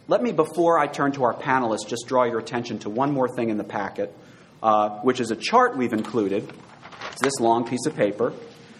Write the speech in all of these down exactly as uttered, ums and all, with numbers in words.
let me, before I turn to our panelists, just draw your attention to one more thing in the packet, uh, which is a chart we've included. It's this long piece of paper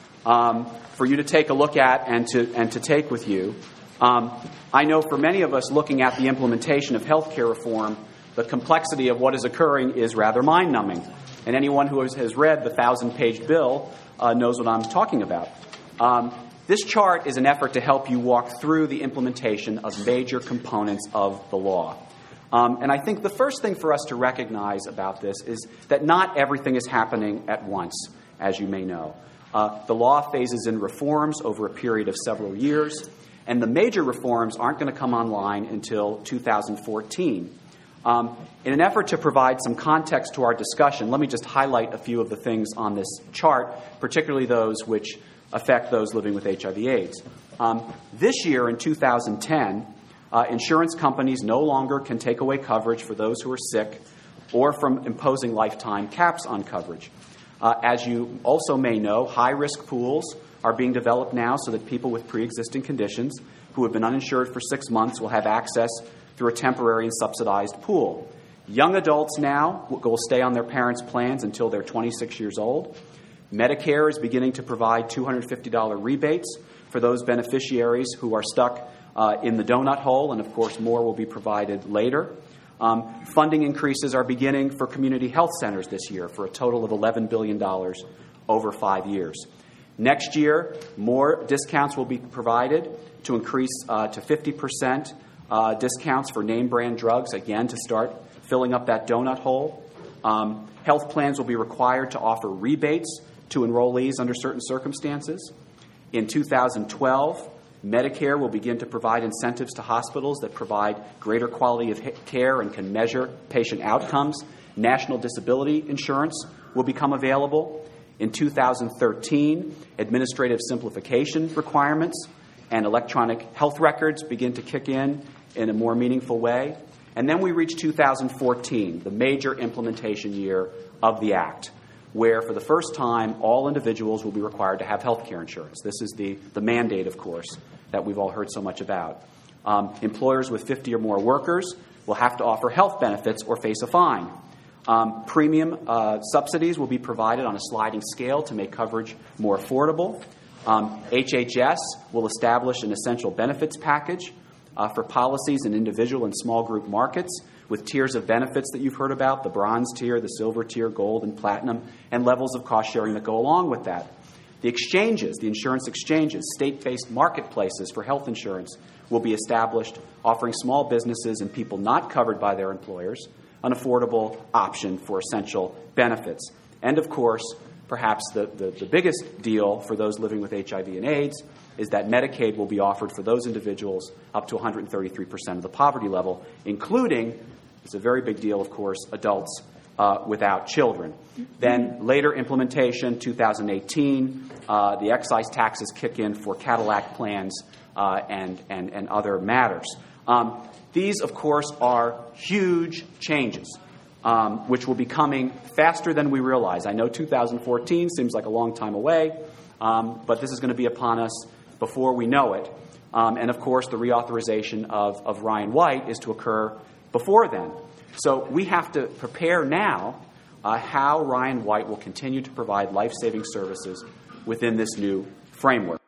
um, for you to take a look at and to and to take with you. Um, I know for many of us looking at the implementation of health care reform, the complexity of what is occurring is rather mind-numbing. And anyone who has, has read the thousand-page bill uh, knows what I'm talking about. Um, this chart is an effort to help you walk through the implementation of major components of the law. Um, and I think the first thing for us to recognize about this is that not everything is happening at once, as you may know. Uh, the law phases in reforms over a period of several years, and the major reforms aren't going to come online until two thousand fourteen. Um, in an effort to provide some context to our discussion, let me just highlight a few of the things on this chart, particularly those which affect those living with H I V AIDS. Um, this year, in two thousand ten, uh, insurance companies no longer can take away coverage for those who are sick or from imposing lifetime caps on coverage. Uh, as you also may know, high-risk pools are being developed now so that people with pre-existing conditions who have been uninsured for six months will have access through a temporary and subsidized pool. Young adults now will stay on their parents' plans until they're twenty-six years old. Medicare is beginning to provide two hundred fifty dollars rebates for those beneficiaries who are stuck uh, in the donut hole, and of course more will be provided later. Um, funding increases are beginning for community health centers this year for a total of eleven billion dollars over five years. Next year, more discounts will be provided to increase uh, to fifty percent uh, discounts for name brand drugs, again, to start filling up that donut hole. Um, health plans will be required to offer rebates to enrollees under certain circumstances. In two thousand twelve, Medicare will begin to provide incentives to hospitals that provide greater quality of care and can measure patient outcomes. National disability insurance will become available. In two thousand thirteen, administrative simplification requirements and electronic health records begin to kick in in a more meaningful way. And then we reach two thousand fourteen, the major implementation year of the Act, where for the first time all individuals will be required to have health care insurance. This is the, the mandate, of course, that we've all heard so much about. Um, employers with fifty or more workers will have to offer health benefits or face a fine. Um, premium uh, subsidies will be provided on a sliding scale to make coverage more affordable. Um, H H S will establish an essential benefits package uh, for policies in individual and small group markets with tiers of benefits that you've heard about, the bronze tier, the silver tier, gold, and platinum, and levels of cost sharing that go along with that. The exchanges, the insurance exchanges, state-based marketplaces for health insurance will be established, offering small businesses and people not covered by their employers an affordable option for essential benefits. And, of course, perhaps the, the, the biggest deal for those living with H I V and AIDS is that Medicaid will be offered for those individuals up to one hundred thirty-three percent of the poverty level, including, it's a very big deal, of course, adults uh, without children. Then later implementation, two thousand eighteen, uh, the excise taxes kick in for Cadillac plans uh, and, and, and other matters. Um, These, of course, are huge changes, um, which will be coming faster than we realize. I know two thousand fourteen seems like a long time away, um, but this is going to be upon us before we know it. Um, and, of course, the reauthorization of, of Ryan White is to occur before then. So we have to prepare now uh, how Ryan White will continue to provide life-saving services within this new framework.